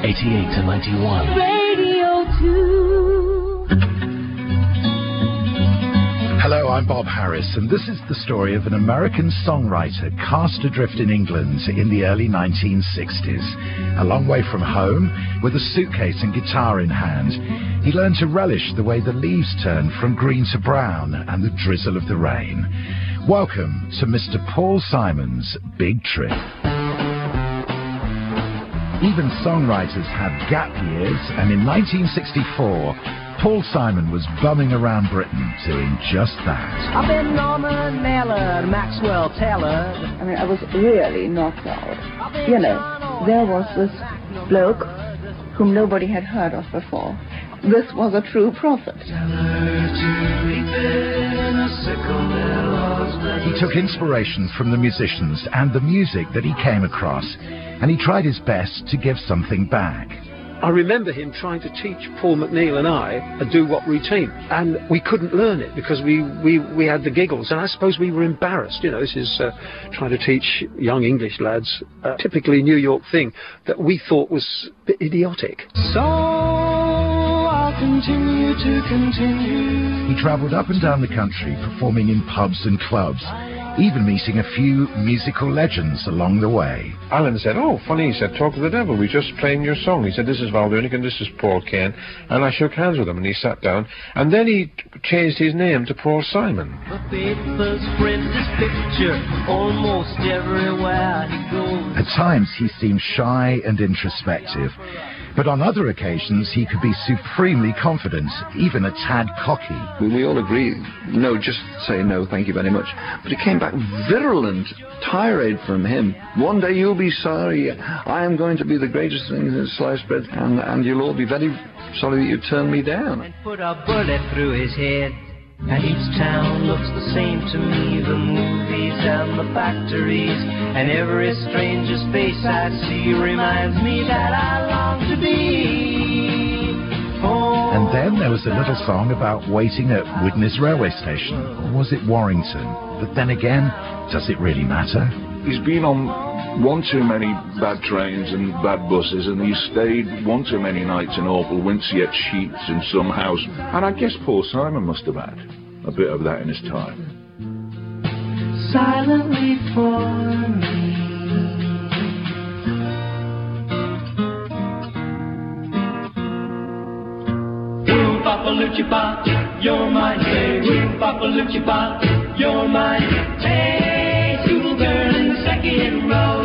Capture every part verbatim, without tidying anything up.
eighty-eight to ninety-one. Radio two. Hello, I'm Bob Harris, and this is the story of an American songwriter cast adrift in England in the early nineteen sixties. A long way from home, with a suitcase and guitar in hand, he learned to relish the way the leaves turn from green to brown and the drizzle of the rain. Welcome to Mister Paul Simon's Big Trip. Even songwriters have gap years, and in nineteen sixty-four, Paul Simon was bumming around Britain doing just that. I've been Norman Mailer, Maxwell Taylor. I mean, I was really knocked out. You know, there was this bloke whom nobody had heard of before. This was a true prophet. He took inspiration from the musicians and the music that he came across, and he tried his best to give something back. I remember him trying to teach Paul McNeil and I a doo-wop routine, and we couldn't learn it because we, we, we had the giggles, and I suppose we were embarrassed. You know, this is uh, trying to teach young English lads a typically New York thing that we thought was a bit idiotic. So I'll continue to continue. He travelled up and down the country performing in pubs and clubs, even meeting a few musical legends along the way. Alan said, oh, funny, he said, Talk to the Devil, we just playing your song. He said, this is Val Doonick and this is Paul Kane. And I shook hands with him and he sat down. And then he changed his name to Paul Simon. The papers print this picture almost everywhere he goes. At times he seemed shy and introspective, but on other occasions he could be supremely confident, even a tad cocky. We all agreed, no, just say no, thank you very much. But it came back virulent tirade from him. One day you'll be sorry, I am going to be the greatest thing in sliced bread, and, and you'll all be very sorry that you turned me down. And put a bullet through his head. And each town looks the same to me, the movies and the factories, and every stranger's face I see reminds me that I long to be. Oh. And then there was a little song about waiting at Widnes railway station, or was it Warrington? But then again, does it really matter? He's been on one too many bad trains and bad buses, and he's stayed one too many nights in awful windswept sheets in some house. And I guess Paul Simon must have had a bit of that in his time. Silently for me. Woo Papa Luchi Pop, you're mine. Hey, woo Papa Luchi Pop, you're mine. Hey, schoolgirl in the second row.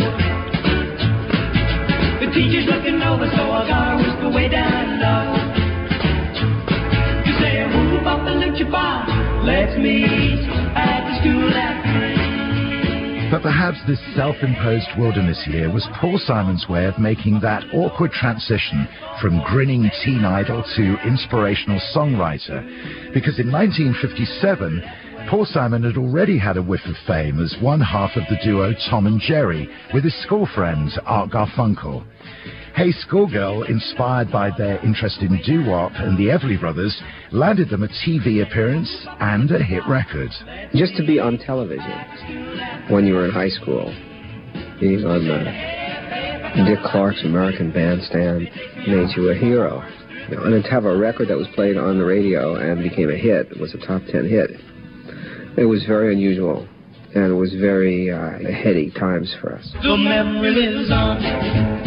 The teacher's looking over, so I gotta whisper way down low. You say, woo Papa Luchi Pop, let's meet at the school after. But perhaps this self-imposed wilderness year was Paul Simon's way of making that awkward transition from grinning teen idol to inspirational songwriter, because in nineteen fifty-seven, Paul Simon had already had a whiff of fame as one half of the duo Tom and Jerry with his school friend Art Garfunkel. Hey Schoolgirl, inspired by their interest in doo-wop and the Everly Brothers, landed them a T V appearance and a hit record. Just to be on television when you were in high school, being on the Dick Clark's American Bandstand made you a hero. You know, and to have a record that was played on the radio and became a hit, was a top ten hit, it was very unusual, and it was very uh, heady times for us. The memory lives on.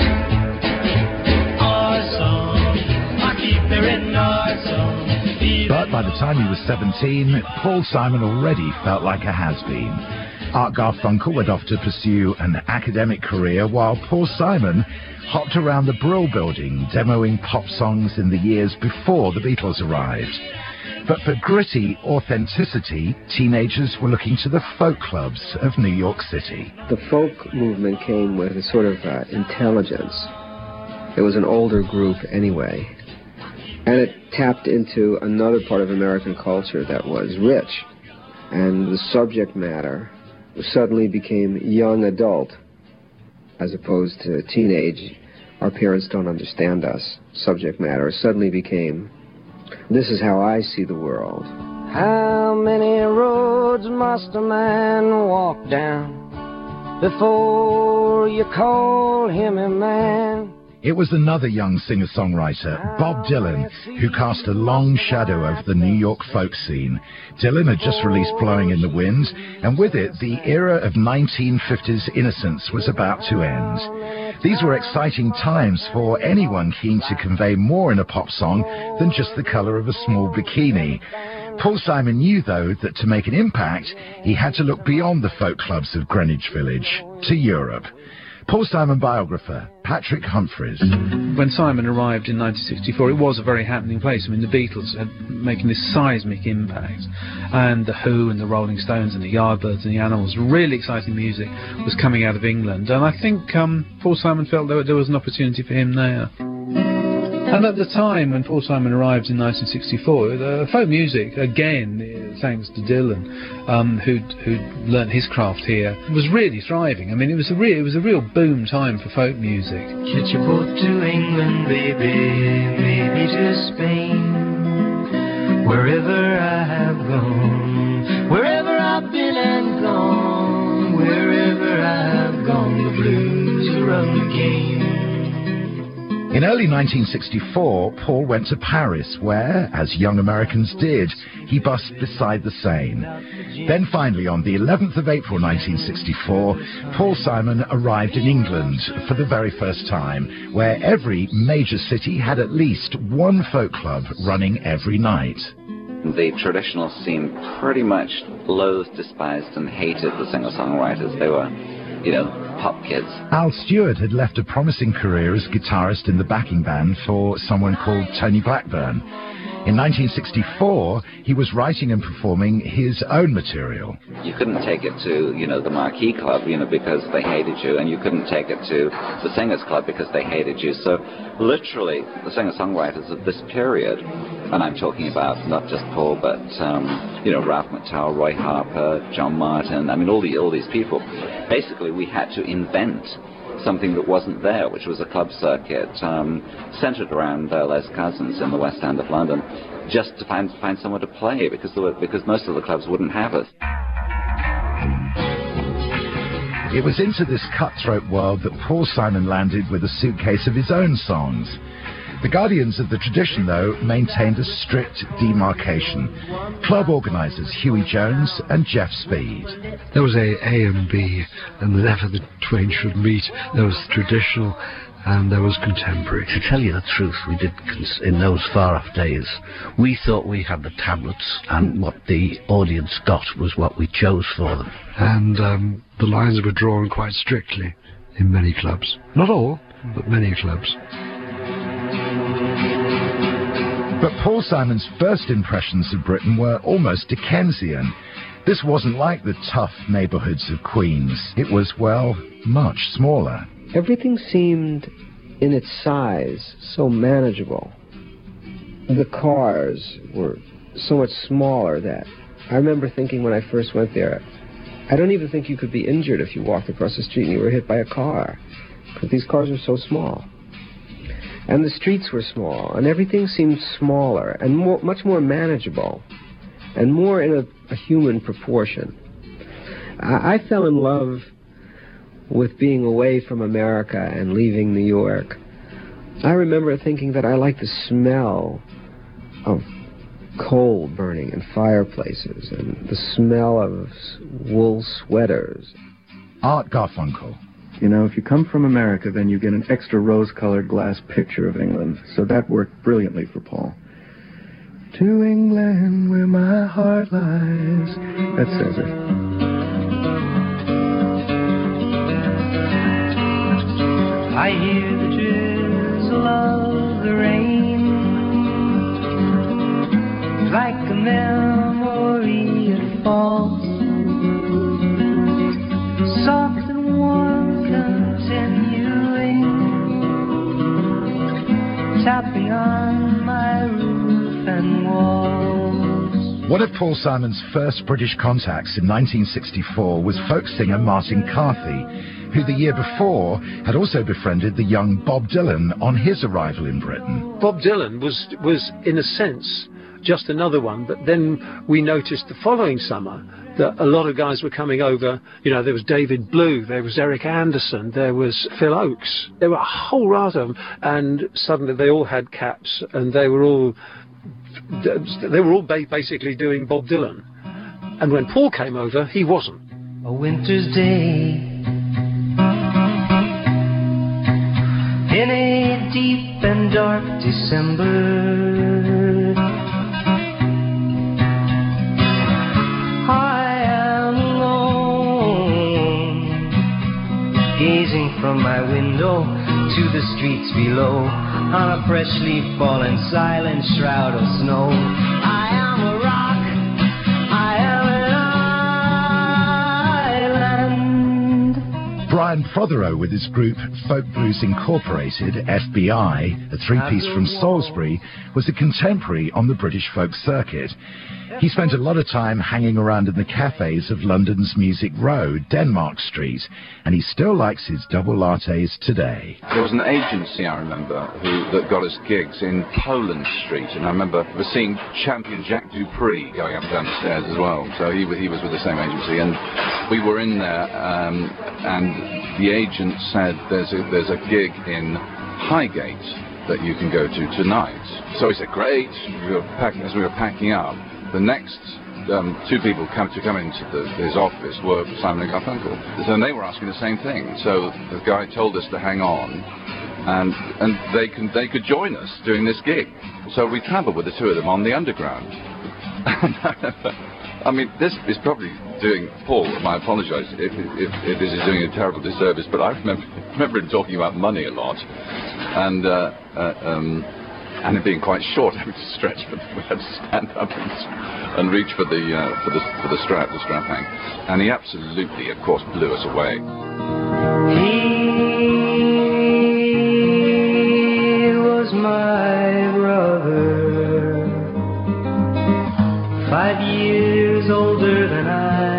But by the time he was seventeen, Paul Simon already felt like a has-been. Art Garfunkel went off to pursue an academic career, while Paul Simon hopped around the Brill Building, demoing pop songs in the years before the Beatles arrived. But for gritty authenticity, teenagers were looking to the folk clubs of New York City. The folk movement came with a sort of uh, intelligence. It was an older group anyway. And it tapped into another part of American culture that was rich. And the subject matter suddenly became young adult as opposed to teenage. Our parents don't understand us. Subject matter suddenly became, this is how I see the world. How many roads must a man walk down before you call him a man? It was another young singer-songwriter, Bob Dylan, who cast a long shadow over the New York folk scene. Dylan had just released Blowing in the Wind, and with it, the era of nineteen fifties innocence was about to end. These were exciting times for anyone keen to convey more in a pop song than just the colour of a small bikini. Paul Simon knew, though, that to make an impact, he had to look beyond the folk clubs of Greenwich Village, to Europe. Paul Simon biographer Patrick Humphreys. When Simon arrived in nineteen sixty-four, it was a very happening place. I mean, the Beatles had making this seismic impact, and the Who and the Rolling Stones and the Yardbirds and the Animals, really exciting music was coming out of England. And I think um, Paul Simon felt that there was an opportunity for him there. And at the time when Paul Simon arrived in nineteen sixty-four, the folk music, again, thanks to Dylan, um, who'd, who'd learnt his craft here, was really thriving. I mean, it was a real, it was a real boom time for folk music. Get your boat to England, baby, maybe to Spain. Wherever I have gone, wherever I've been and gone, wherever I have gone, the blues run the game. In early nineteen sixty-four, Paul went to Paris, where, as young Americans did, he bussed beside the Seine. Then finally, on the eleventh of April nineteen sixty-four, Paul Simon arrived in England for the very first time, where every major city had at least one folk club running every night. The traditional scene pretty much loathed, despised, and hated the singer-songwriters. They were, you know, pop kids. Al Stewart had left a promising career as guitarist in the backing band for someone called Tony Blackburn. In nineteen sixty-four, he was writing and performing his own material. You couldn't take it to, you know, the Marquee Club, you know, because they hated you, and you couldn't take it to the Singers Club because they hated you. So, literally, the singer-songwriters of this period, and I'm talking about not just Paul, but, um, you know, Ralph McTowell, Roy Harper, John Martin, I mean, all, the, all these people. Basically, we had to invent something that wasn't there, which was a club circuit um, centred around uh, Les Cousins in the West End of London, just to find find somewhere to play, because there were, because most of the clubs wouldn't have us. It was into this cutthroat world that Paul Simon landed with a suitcase of his own songs. The guardians of the tradition, though, maintained a strict demarcation. Club organisers Huey Jones and Jeff Speed. There was a A and B, and whenever the twain should meet, there was traditional and there was contemporary. To tell you the truth, we did, in those far-off days, we thought we had the tablets, and what the audience got was what we chose for them. And um, the lines were drawn quite strictly in many clubs. Not all, but many clubs. But Paul Simon's first impressions of Britain were almost Dickensian. This wasn't like the tough neighbourhoods of Queens. It was, well, much smaller. Everything seemed, in its size, so manageable. The cars were so much smaller that I remember thinking when I first went there, I don't even think you could be injured if you walked across the street and you were hit by a car, because these cars are so small. And the streets were small, and everything seemed smaller and more, much more manageable, and more in a, a human proportion. I, I fell in love with being away from America and leaving New York. I remember thinking that I liked the smell of coal burning in fireplaces and the smell of wool sweaters. Art Garfunkel. You know, if you come from America, then you get an extra rose-colored glass picture of England. So that worked brilliantly for Paul. To England, where my heart lies. That says it. I hear the drizzle of the rain, like a memory it falls, soft and warm, continuing, tapping on my roof and walls. One of Paul Simon's first British contacts in nineteen sixty-four was folk singer Martin Carthy, who the year before had also befriended the young Bob Dylan on his arrival in Britain. Bob Dylan was, was in a sense, just another one, but then we noticed the following summer that a lot of guys were coming over. You know, there was David Blue, there was Eric Anderson, there was Phil Oakes. There were a whole raft of them, and suddenly they all had caps, and they were all they were all ba- basically doing Bob Dylan. And when Paul came over, he wasn't. A winter's day in a deep and dark December, I am alone, gazing from my window to the streets below, on a freshly fallen silent shroud of snow. I am a rock, I am an island. Brian Prothero with his group Folk Blues Incorporated, F B I, a three-piece from Salisbury, was a contemporary on the British folk circuit. He spent a lot of time hanging around in the cafes of London's Music Row, Denmark Street, and he still likes his double lattes today. There was an agency, I remember, who that got us gigs in Poland Street, and I remember seeing champion Jack Dupree going up and down the stairs as well. So he, he was with the same agency, and we were in there, um, and the agent said there's a, there's a gig in Highgate that you can go to tonight. So we said, great. We were packing, as we were packing up, the next um, two people come to come into the, his office were Simon and Garfunkel. So they were asking the same thing. So the guy told us to hang on, and and they can they could join us doing this gig. So we travelled with the two of them on the Underground. I mean, this is probably doing Paul. I apologise if, if, if this is doing a terrible disservice, but I remember remember him talking about money a lot, and. Uh, uh, um, And it being quite short, having to stretch, but we had to stand up and, and reach for the uh, for the for the strap, the strap hang, and he absolutely, of course, blew us away. He was my brother, five years older than I.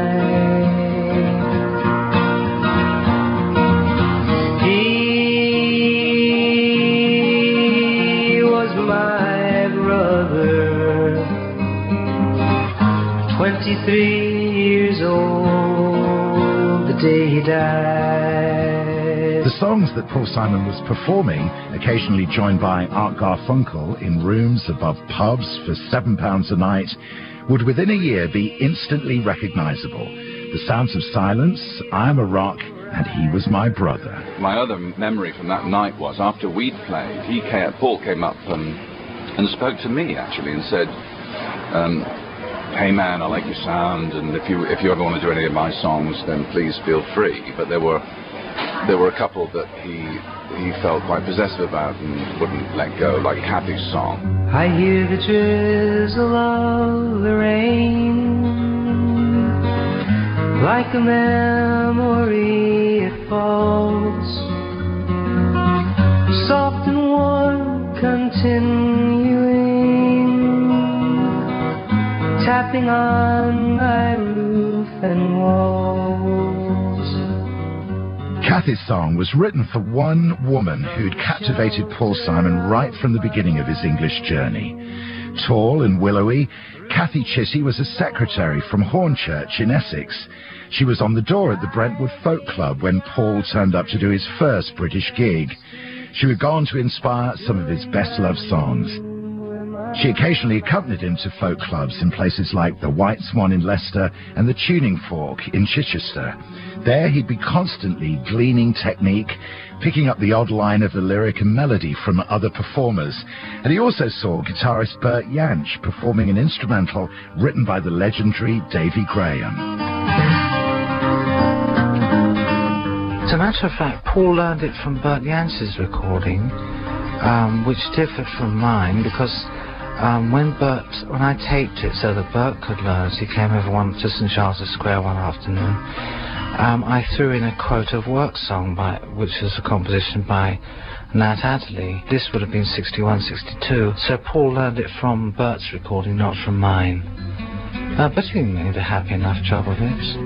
twenty-three years old, the day he died. The songs that Paul Simon was performing, occasionally joined by Art Garfunkel in rooms above pubs for seven pounds a night, would within a year be instantly recognisable. The Sounds of Silence, I Am a Rock, and He Was My Brother. My other memory from that night was after we'd played, he came, Paul came up and, and spoke to me actually and said, um, hey man, I like your sound, and if you if you ever want to do any of my songs, then please feel free. But there were there were a couple that he he felt quite possessive about and wouldn't let go, like Kathy's song. I hear the drizzle of the rain, like a memory it falls, soft and warm, continuing, tapping on my roof and walls. Kathy's song was written for one woman who'd captivated Paul Simon right from the beginning of his English journey. Tall and willowy, Kathy Chitty was a secretary from Hornchurch in Essex. She was on the door at the Brentwood Folk Club when Paul turned up to do his first British gig. She would go on to inspire some of his best-loved songs. She occasionally accompanied him to folk clubs in places like the White Swan in Leicester and the Tuning Fork in Chichester. There he'd be constantly gleaning technique, picking up the odd line of the lyric and melody from other performers. And he also saw guitarist Bert Jansch performing an instrumental written by the legendary Davy Graham. As a matter of fact, Paul learned it from Bert Jansch's recording, um, which differed from mine because Um, when Bert, when I taped it so that Bert could learn, as he came over one to Saint Charles' Square one afternoon, um, I threw in a quote of Work Song, by, which was a composition by Nat Adderley. This would have been sixty-one, sixty-two, so Paul learned it from Bert's recording, not from mine. Uh, but he made a happy enough job of it.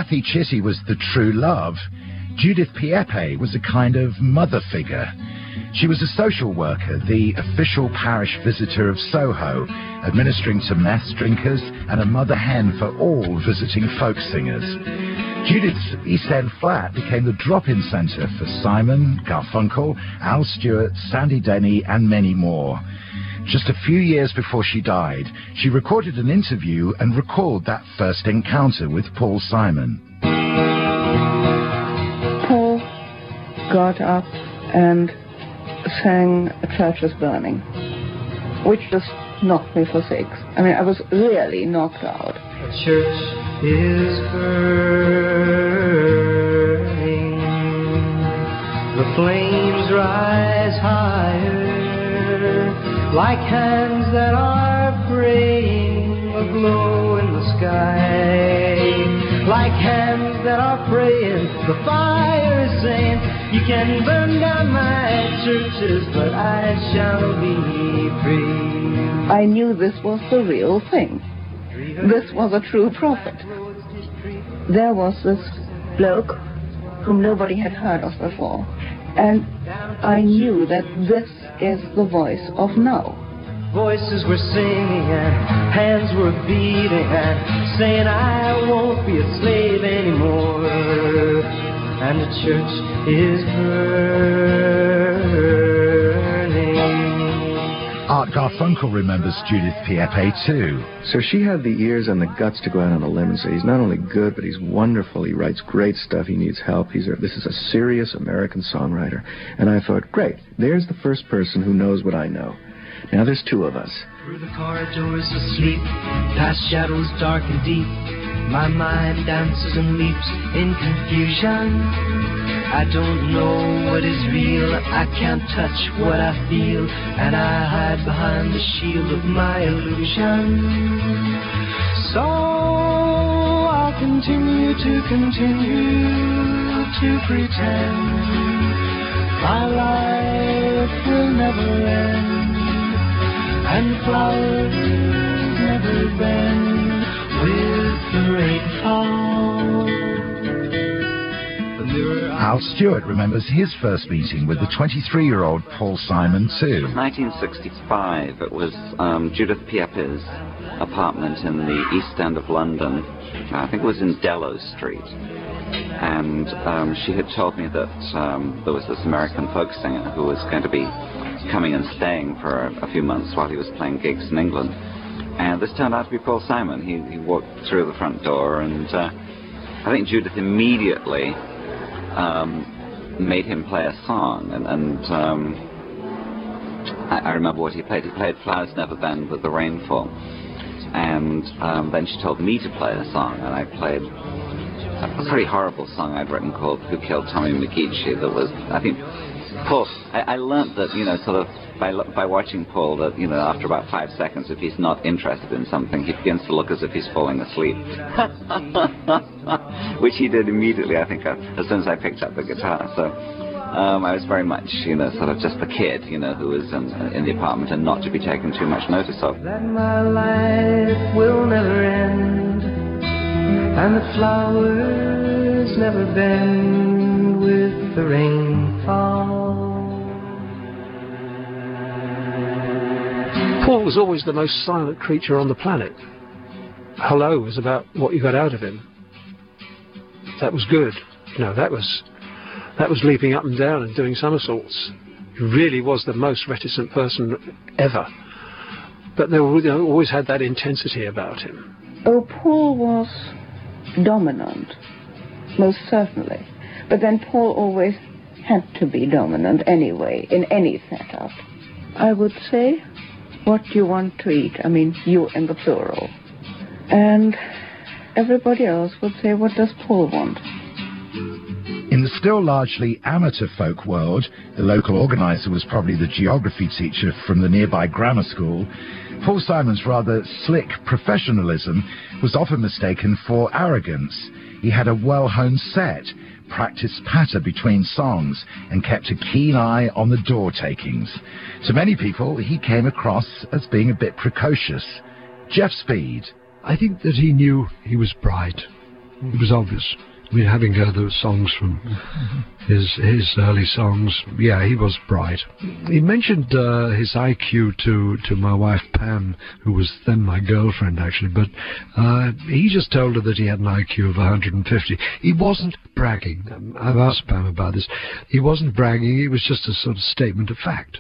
Kathy Chitty was the true love, Judith Piepe was a kind of mother figure. She was a social worker, the official parish visitor of Soho, administering to mess drinkers and a mother hen for all visiting folk singers. Judith's East End flat became the drop-in centre for Simon, Garfunkel, Al Stewart, Sandy Denny and many more. Just a few years before she died, she recorded an interview and recalled that first encounter with Paul Simon. Paul got up and sang A Church is Burning, which just knocked me for six. I mean, I was really knocked out. A church is burning, the flames rise higher, like hands that are praying, aglow in the sky. Like hands that are praying, the fire is saying, you can burn down my churches, but I shall be free. I knew this was the real thing. This was a true prophet. There was this bloke whom nobody had heard of before, and I knew that this is the voice of now. Voices were singing and hands were beating and saying I won't be a slave anymore. And the church is burning. Art Garfunkel remembers Judith Piepe too. So she had the ears and the guts to go out on a limb and say, he's not only good, but he's wonderful. He writes great stuff. He needs help. He's a, this is a serious American songwriter. And I thought, great, there's the first person who knows what I know. Now there's two of us. Through the corridors asleep, past shadows dark and deep, my mind dances and leaps in confusion. I don't know what is real, I can't touch what I feel, and I hide behind the shield of my illusion. So I'll continue to continue to pretend my life will never end, and flowers never bend with the rainfall. Al Stewart remembers his first meeting with the twenty-three-year-old Paul Simon too. nineteen sixty-five, it was um, Judith Piepe's apartment in the East End of London. I think it was in Dello Street. And um, she had told me that um, there was this American folk singer who was going to be coming and staying for a few months while he was playing gigs in England. And this turned out to be Paul Simon. He, he walked through the front door, and uh, I think Judith immediately um, made him play a song. And, and um, I, I remember what he played. He played Flowers Never Bend with the Rainfall. And um, then she told me to play a song, and I played a pretty horrible song I'd written called Who Killed Tommy McGeechee. That was, I think, Paul, I, I learnt that, you know, sort of by by watching Paul, that, you know, after about five seconds, if he's not interested in something, he begins to look as if he's falling asleep. Which he did immediately, I think, as soon as I picked up the guitar. So um, I was very much, you know, sort of just the kid, you know, who was in, in the apartment and not to be taken too much notice of. That my life will never end, and the flowers never bend with the rainfall. Paul was always the most silent creature on the planet. Hello was about what you got out of him. That was good. You know, that was that was leaping up and down and doing somersaults. He really was the most reticent person ever. But they were, you know, always had that intensity about him. Oh, Paul was dominant, most certainly. But then Paul always had to be dominant anyway, in any setup. I would say, what do you want to eat? I mean, you in the plural. And everybody else would say, what does Paul want? In the still largely amateur folk world, the local organiser was probably the geography teacher from the nearby grammar school. Paul Simon's rather slick professionalism was often mistaken for arrogance. He had a well-honed set, practiced patter between songs, and kept a keen eye on the door takings. To many people, he came across as being a bit precocious. Jeff Speed. I think that he knew he was bright, It was obvious. I mean, having heard those songs from his his early songs, yeah, he was bright. He mentioned uh, his I Q to, to my wife Pam, who was then my girlfriend actually, but uh, he just told her that he had an I Q of one hundred fifty. He wasn't bragging. Um, I've asked Pam about this. He wasn't bragging, it was just a sort of statement of fact.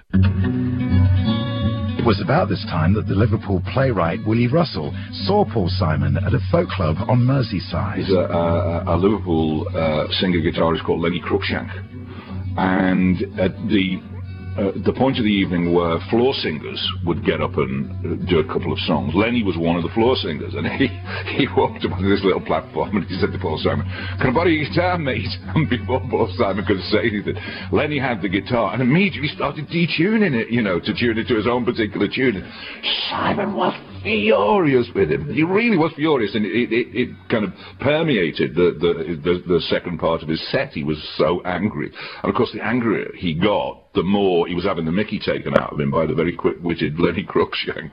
It was about this time that the Liverpool playwright Willie Russell saw Paul Simon at a folk club on Merseyside. There's a, a, a Liverpool uh, singer-guitarist called Lenny Cruikshank, and at the uh, the point of the evening where floor singers would get up and uh, do a couple of songs, Lenny was one of the floor singers, and he, he walked up onto this little platform and he said to Paul Simon, "Can I borrow your guitar, mate?" And before Paul Simon could say anything, Lenny had the guitar and immediately started detuning it, you know, to tune it to his own particular tune. Simon was furious with him. He really was furious, and it, it, it kind of permeated the, the, the, the second part of his set. He was so angry. And of course, the angrier he got, the more he was having the mickey taken out of him by the very quick-witted Lenny Cruikshank.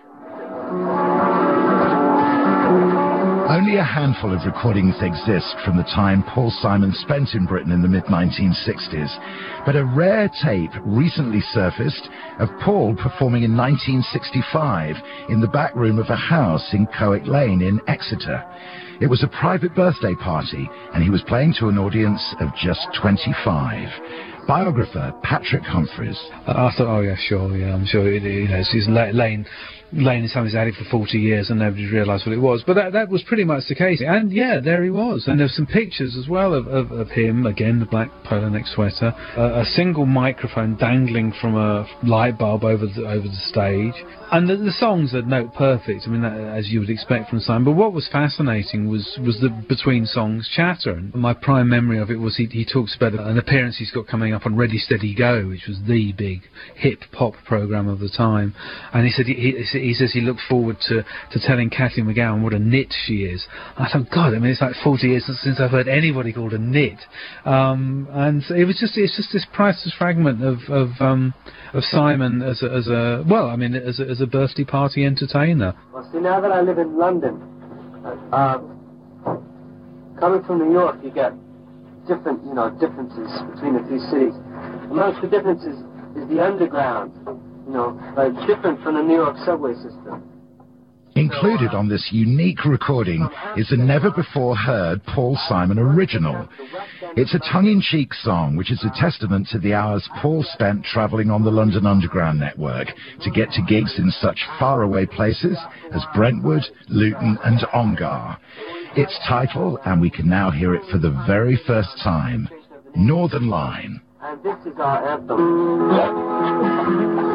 Only a handful of recordings exist from the time Paul Simon spent in Britain in the mid nineteen sixties, but a rare tape recently surfaced of Paul performing in nineteen sixty-five in the back room of a house in Cowick Lane in Exeter. It was a private birthday party, and he was playing to an audience of just twenty-five. Biographer Patrick Humphreys. I thought, oh yeah, sure, yeah, I'm sure. It, you know, it's Lane. Lane is something he's had it for forty years and nobody's realised what it was. But that that was pretty much the case. And yeah, there he was. And there's some pictures as well of, of, of him, again, the black polo neck sweater, uh, a single microphone dangling from a light bulb over the, over the stage. And the, the songs are note perfect, I mean, that, as you would expect from Simon. But what was fascinating was, was the between songs chatter. And my prime memory of it was he, he talks about an appearance he's got coming up on Ready, Steady, Go, which was the big hip-hop programme of the time. And he said he, he, he says he looked forward to, to telling Cathy McGowan what a nit she is. I thought, God, I mean, it's like forty years since I've heard anybody called a nit. Um, and it was just, it's just this priceless fragment of, of, um, of Simon as a, as a, well, I mean, as a, as a birthday party entertainer. Well, see, now that I live in London, uh, coming from New York, you get different, you know, differences between the two cities. Amongst the differences is the underground. You know, uh, different from the New York subway system. Included on this unique recording is a never-before-heard Paul Simon original. It's a tongue-in-cheek song which is a testament to the hours Paul spent travelling on the London Underground network to get to gigs in such faraway places as Brentwood, Luton and Ongar. Its title, and we can now hear it for the very first time, Northern Line. And this is our anthem.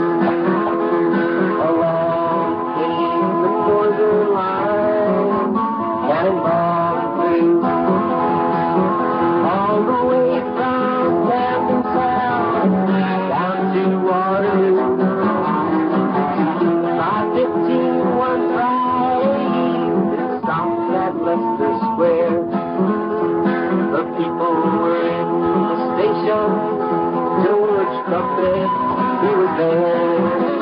All the way from Camden Town down to Waterloo. five fifteen one Friday, it stopped at Leicester Square. The people were in the station. George Trumpet, he was there.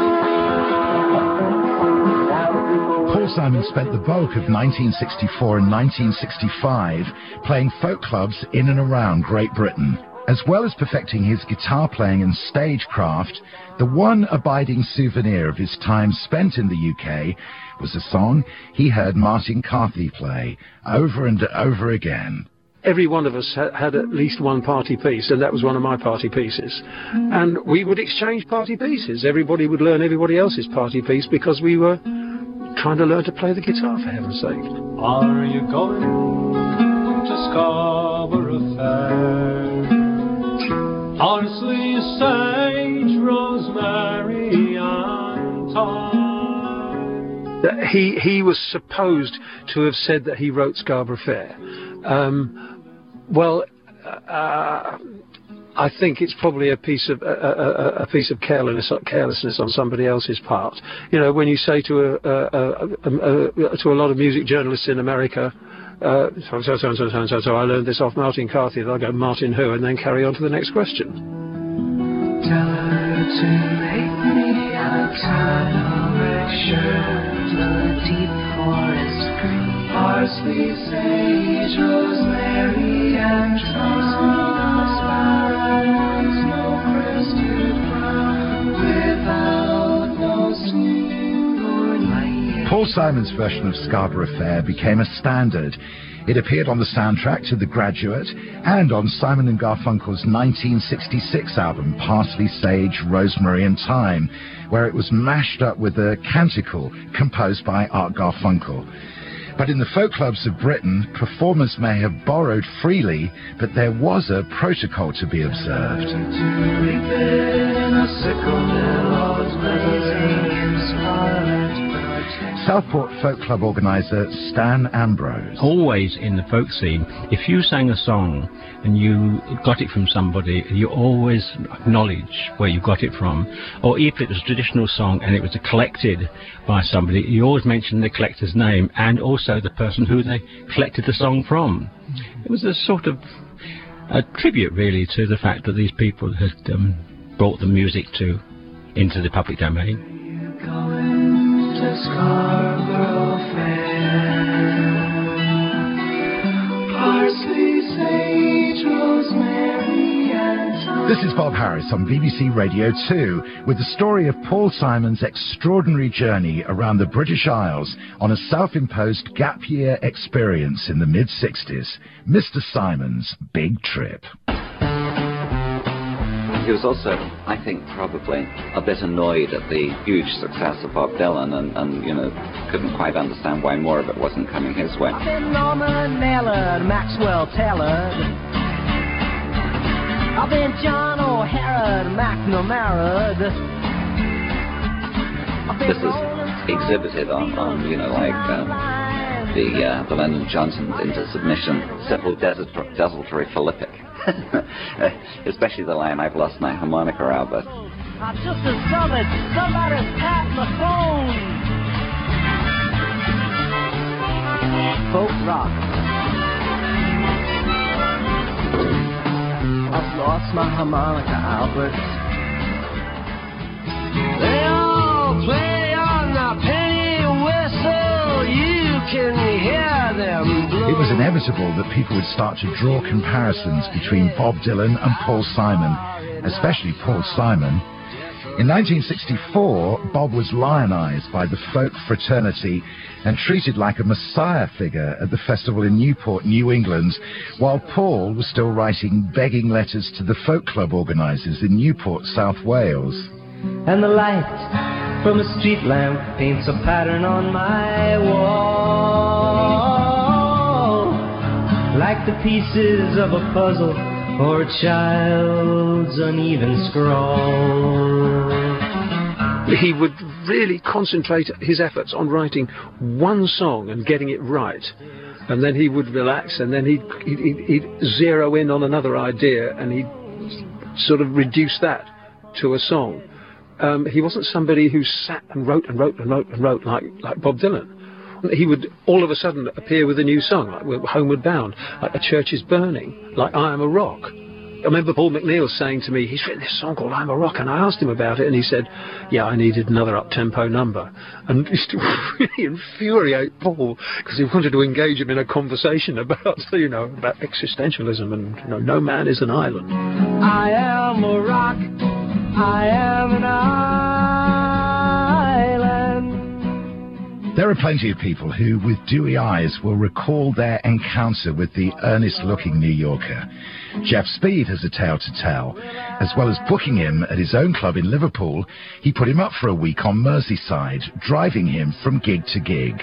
Paul Simon spent the bulk of nineteen sixty-four and nineteen sixty-five playing folk clubs in and around Great Britain. As well as perfecting his guitar playing and stagecraft, the one abiding souvenir of his time spent in the U K was a song he heard Martin Carthy play over and over again. Every one of us ha- had at least one party piece, and that was one of my party pieces. And we would exchange party pieces. Everybody would learn everybody else's party piece because we were trying to learn to play the guitar, for heaven's sake. Are you going to Scarborough Fair? Parsley, sage, rosemary and thyme. He, he was supposed to have said that he wrote Scarborough Fair. Um, well, uh, I think it's probably a piece of a, a, a piece of carelessness, carelessness on somebody else's part. You know, when you say to a, a, a, a to a lot of music journalists in America, uh, so, so, so, so, so, so, so I learned this off Martin Carthy, they'll go, Martin who, and then carry on to the next question. Tell her to make me a turtleneck shirt, the deep forest green, parsley, sage, rose. Rosemary and thyme, sparrows, no crested brown, without no sleep nor light. Paul Simon's version of Scarborough Fair became a standard. It appeared on the soundtrack to The Graduate and on Simon and Garfunkel's nineteen sixty-six album Parsley, Sage, Rosemary and Thyme, where it was mashed up with a canticle composed by Art Garfunkel. But in the folk clubs of Britain, performers may have borrowed freely, but there was a protocol to be observed. Southport Folk Club organiser Stan Ambrose. Always in the folk scene, if you sang a song and you got it from somebody, you always acknowledge where you got it from. Or if it was a traditional song and it was collected by somebody, you always mention the collector's name and also the person who they collected the song from. It was a sort of a tribute, really, to the fact that these people had um, brought the music to into the public domain. Scarborough Fair, parsley, sage, rosemary and thyme. This is Bob Harris on B B C Radio two with the story of Paul Simon's extraordinary journey around the British Isles on a self-imposed gap year experience in the mid sixties. Mister Simon's Big Trip. He was also, I think, probably a bit annoyed at the huge success of Bob Dylan and, and you know, couldn't quite understand why more of it wasn't coming his way. I've been Norman Mallard, Maxwell Tallard. I've been John O'Hara, McNamara. This is exhibited on, on you know, like um, the, uh, the Lennon Johnson's Into Submission, simple desultory, desultory Philippic. Especially the line, I've lost my harmonica, Albert. I just discovered somebody's tapped my phone. Folk rock. I've lost my harmonica, Albert. They all play on the penny whistle. You can hear them blow. It was inevitable that people would start to draw comparisons between Bob Dylan and Paul Simon, especially Paul Simon. In nineteen sixty-four, Bob was lionized by the folk fraternity and treated like a messiah figure at the festival in Newport, New England, while Paul was still writing begging letters to the folk club organisers in Newport, South Wales. And the light from a street lamp paints a pattern on my wall, like the pieces of a puzzle or a child's uneven scrawl. He would really concentrate his efforts on writing one song and getting it right, and then he would relax, and then he'd, he'd, he'd zero in on another idea, and he'd sort of reduce that to a song. Um, he wasn't somebody who sat and wrote and wrote and wrote and wrote like, like Bob Dylan. He would all of a sudden appear with a new song, like Homeward Bound, like A Church is Burning, like I Am a Rock. I remember Paul McNeil saying to me, he's written this song called I'm a Rock, and I asked him about it, and he said, yeah, I needed another up-tempo number. And it used to really infuriate Paul, because he wanted to engage him in a conversation about, you know, about existentialism and, you know, no man is an island. I am a rock, I am an island. There are plenty of people who, with dewy eyes, will recall their encounter with the earnest-looking New Yorker. Jeff Speed has a tale to tell. As well as booking him at his own club in Liverpool, he put him up for a week on Merseyside, driving him from gig to gig.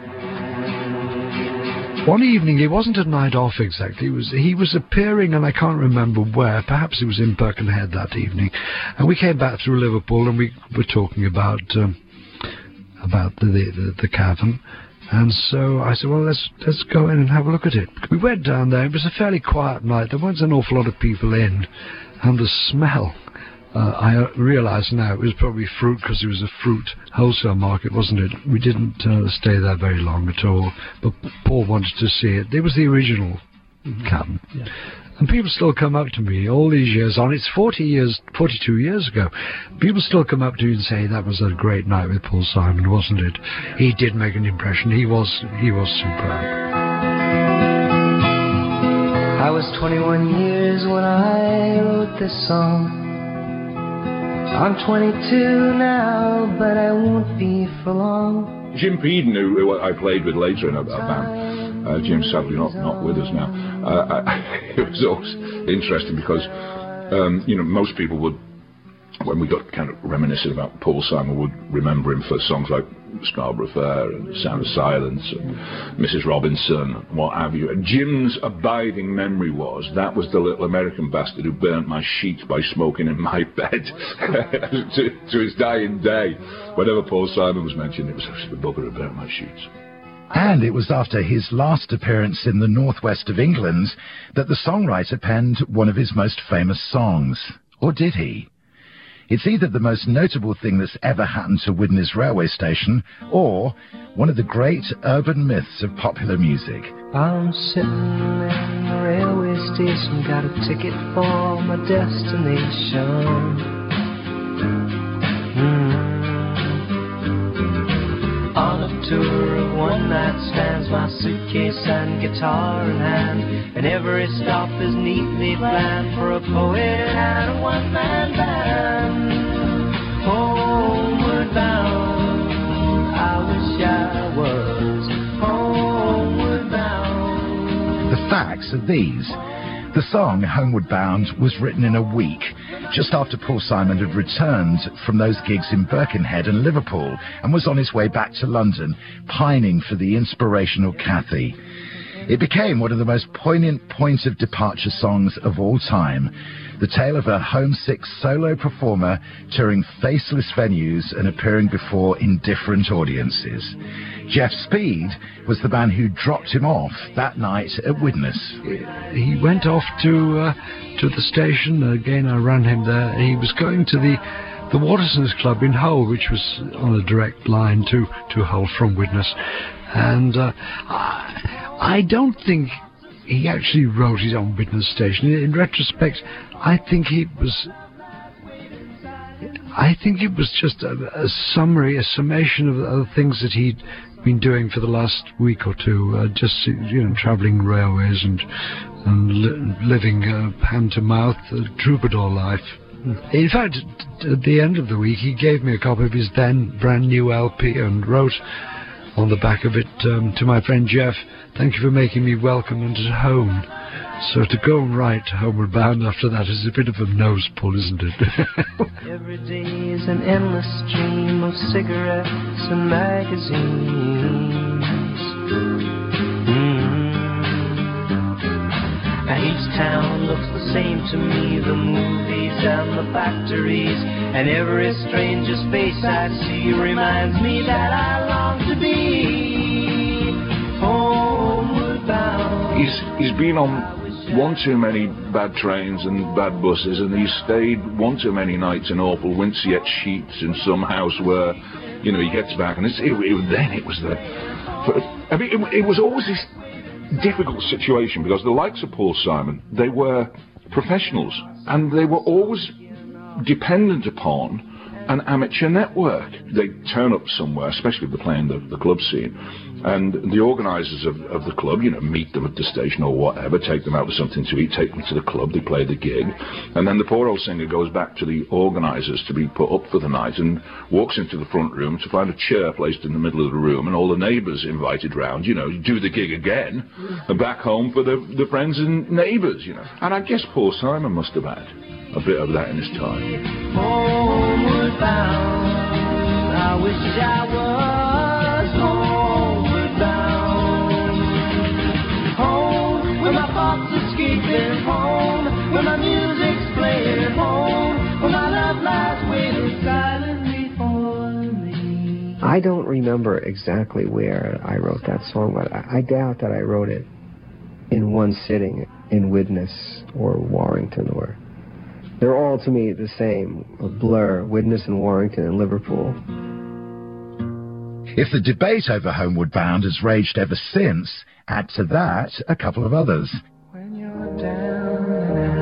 One evening, it wasn't a night off exactly. It was, he was appearing, and I can't remember where. Perhaps it was in Birkenhead that evening. And we came back through Liverpool, and we were talking about um, about the, the the cavern. And so I said, well, let's let's go in and have a look at it. We went down there. It was a fairly quiet night. There weren't an awful lot of people in, and the smell. Uh, I realised now it was probably fruit, because it was a fruit wholesale market, wasn't it? We didn't uh, stay there very long at all, but Paul wanted to see it. It was the original mm-hmm. cabin. Yeah. And people still come up to me all these years on. It's forty years, forty-two years ago. People still come up to me and say, that was a great night with Paul Simon, wasn't it? He did make an impression. He was, he was superb. I was twenty-one years when I wrote this song. I'm twenty-two now, but I won't be for long. Jim Peden, who I played with later in a, a band, uh, Jim's sadly not, not with us now. Uh, I, it was always interesting because, um, you know, most people would, when we got kind of reminiscent about Paul Simon, would remember him for songs like Scarborough Fair and Sound of Silence and Missus Robinson and what have you. And Jim's abiding memory was that was the little American bastard who burnt my sheets by smoking in my bed to, to his dying day. Whenever Paul Simon was mentioned, it was the bugger who burnt my sheets. And it was after his last appearance in the northwest of England that the songwriter penned one of his most famous songs. Or did he? It's either the most notable thing that's ever happened to Widnes railway station or one of the great urban myths of popular music. I'm sitting in the railway station, got a ticket for my destination. Mm. On a tour of one night stands, my suitcase and guitar in hand, and every stop is neatly planned for a poet and a one-man band. Homeward bound, I wish I was homeward bound. The facts are these. The song, Homeward Bound, was written in a week, just after Paul Simon had returned from those gigs in Birkenhead and Liverpool and was on his way back to London, pining for the inspirational Cathy. It became one of the most poignant point of departure songs of all time, the tale of a homesick solo performer touring faceless venues and appearing before indifferent audiences. Jeff Speed was the man who dropped him off that night at Widnes. He went off to uh, to the station. Again, I ran him there. He was going to the the Watersons Club in Hull, which was on a direct line to, to Hull from Widnes. And uh, I, I don't think he actually wrote it on Widnes station. In retrospect, I think he was... I think it was just a, a summary, a summation of, of things that he'd been doing for the last week or two, uh, just, you know, travelling railways and, and li- living uh, hand-to-mouth, uh, troubadour life. In fact, at the end of the week, he gave me a copy of his then brand-new L P and wrote on the back of it, um, to my friend Jeff, "Thank you for making me welcome and at home." So to go and write Homeward Bound after that is a bit of a nose pull, isn't it? Every day is an endless stream of cigarettes and magazines. Mm-hmm. And each town looks the same to me, the movies and the factories, and every stranger's face I see reminds me that I long to be homeward bound. He's, he's been on one too many bad trains and bad buses, and he stayed one too many nights in awful windswept sheets in some house where, you know, he gets back, and it's, it, it, then it was the... For, I mean, it, it was always this difficult situation, because the likes of Paul Simon, they were professionals, and they were always dependent upon an amateur network. They turn up somewhere, especially if they're playing the, the club scene, and the organisers of, of the club, you know, meet them at the station or whatever, take them out with something to eat, take them to the club, they play the gig, and then the poor old singer goes back to the organisers to be put up for the night and walks into the front room to find a chair placed in the middle of the room and all the neighbours invited round, you know, do the gig again, and back home for the, the friends and neighbours, you know. And I guess Paul Simon must have had a bit of that in his time. Homeward bound, I wish I was homeward bound. Home, where my thoughts escaping, home, where my music's playing, home, where my love lies waiting silently for me. I don't remember exactly where I wrote that song, but I, I doubt that I wrote it in one sitting in Widnes or Warrington, or... They're all, to me, the same, a blur, Widnes and Warrington and Liverpool. If the debate over Homeward Bound has raged ever since, add to that a couple of others. When you're down and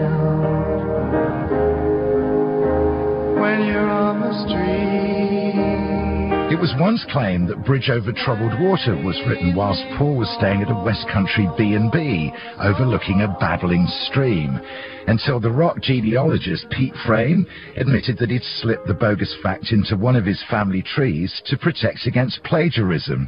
out, when you're on the street, It was once claimed that Bridge Over Troubled Water was written whilst Paul was staying at a West Country B and B overlooking a babbling stream, until the rock genealogist Pete Frame admitted that he'd slipped the bogus fact into one of his family trees to protect against plagiarism.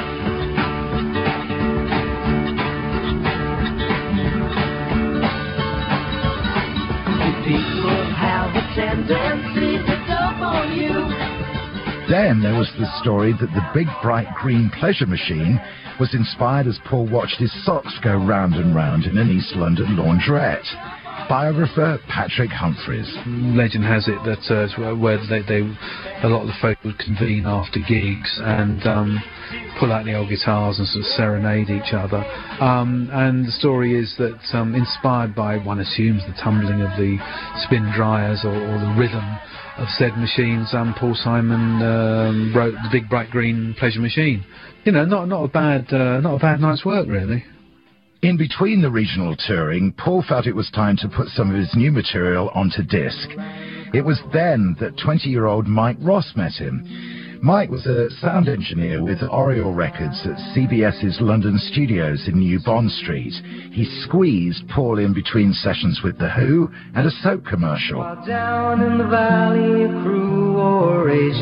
People have a tendency to dump on you. Then there was the story that the big bright green pleasure machine was inspired as Paul watched his socks go round and round in an East London laundrette. Biographer Patrick Humphreys. Legend has it that uh, where they, they, a lot of the folk would convene after gigs and um, pull out the old guitars and sort of serenade each other. Um, and the story is that, um, inspired by, one assumes, the tumbling of the spin dryers or, or the rhythm of said machines, um, Paul Simon um, wrote the Big Bright Green Pleasure Machine. You know, not not a bad uh, not a bad night's work, really. In between the regional touring, Paul felt it was time to put some of his new material onto disc. It was then that twenty-year-old Mike Ross met him. Mike was a sound engineer with Oriole Records at C B S's London studios in New Bond Street. He squeezed Paul in between sessions with The Who and a soap commercial. While down in the valley a crew wore ages,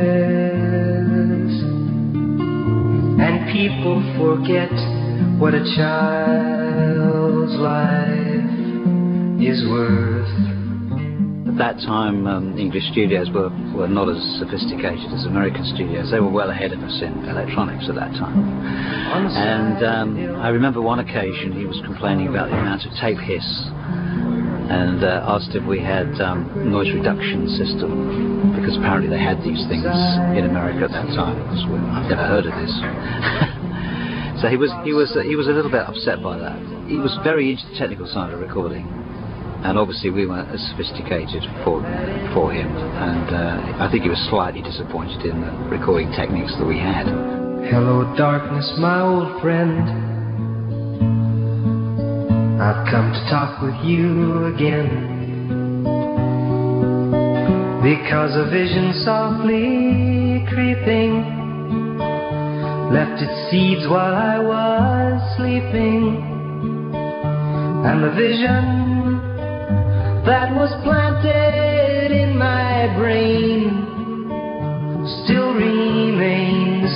and people forget what a child's life is worth. At that time, um, English studios were, were not as sophisticated as American studios. They were well ahead of us in electronics at that time. And um, I remember one occasion he was complaining about the amount of tape hiss and uh, asked if we had um, noise reduction system, because apparently they had these things in America at that time. I've never heard of this. So he was he was uh, he was a little bit upset by that. He was very into the technical side of recording. And obviously we weren't as sophisticated for for him, and uh, I think he was slightly disappointed in the recording techniques that we had. Hello darkness, my old friend, I've come to talk with you again, because a vision softly creeping left its seeds while I was sleeping, and the vision that was planted in my brain still remains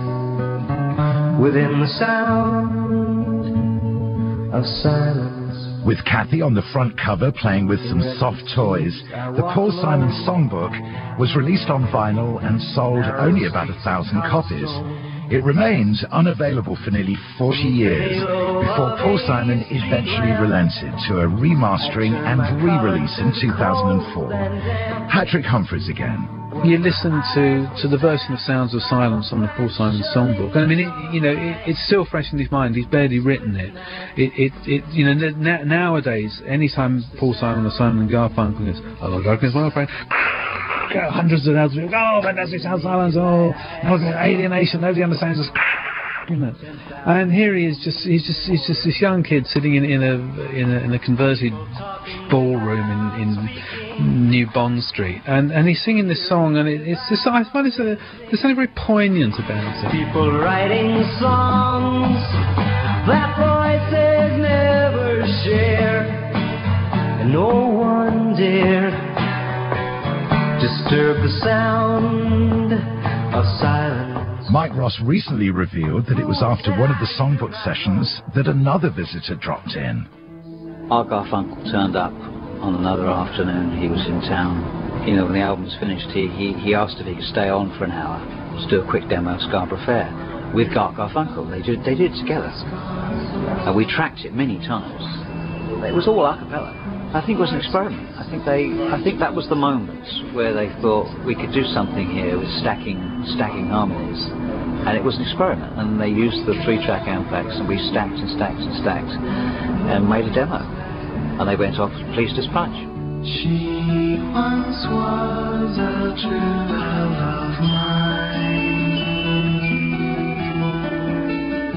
within the sound of silence. With Kathy on the front cover playing with some soft toys, the Paul Simon Songbook was released on vinyl and sold only about a thousand copies. It remained unavailable for nearly forty years before Paul Simon eventually relented to a remastering and re-release in two thousand four. Patrick Humphreys again. You listen to, to the version of Sounds of Silence on the Paul Simon Songbook, and I mean, it, you know, it, it's still fresh in his mind. He's barely written it. It, it, it you know, n- nowadays, anytime Paul Simon or Simon and Garfunkel goes, "Oh, darkness, my friend," hundreds of thousands of people, "Oh, fantastic Sound of Silence! Oh, alienation! Nobody understands us." You know. And here he is, just he's just he's just this young kid sitting in, in a in a in a converted ballroom in, in New Bond Street, and, and he's singing this song, and it, it's just, I find it's a, there's something very poignant about it. People writing songs that voices never share, and no one dare disturb the sound of silence. Mike Ross recently revealed that it was after one of the songbook sessions that another visitor dropped in. Art Garfunkel turned up on another afternoon. He was in town. You know, when the album was finished, he, he, he asked if he could stay on for an hour to do a quick demo of Scarborough Fair with Art Garfunkel. They did, they did it together. And we tracked it many times. It was all a cappella. I think it was an experiment. I think they, I think that was the moment where they thought we could do something here with stacking, stacking harmonies, and it was an experiment. And they used the three-track Ampex, and we stacked and stacked and stacked, and made a demo. And they went off pleased as punch. She once was a true love of mine.